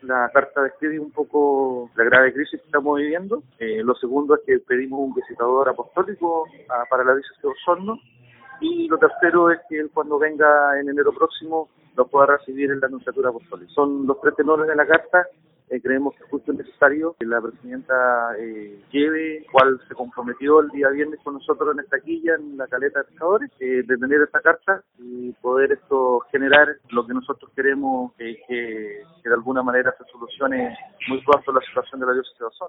La carta describe un poco la grave crisis que estamos viviendo. Lo segundo es que pedimos un visitador apostólico para la diócesis de Osorno. Y lo tercero es que él, cuando venga en enero próximo, lo pueda recibir en la Nunciatura Apostólica. Son los tres tenores de la carta. Creemos que es justo y necesario que la presidenta lleve, cual se comprometió el día viernes con nosotros en esta quilla, en la caleta de pescadores, de tener esta carta y poder generar lo que nosotros queremos, que de alguna manera se solucione muy pronto la situación de la diócesis de Osorno.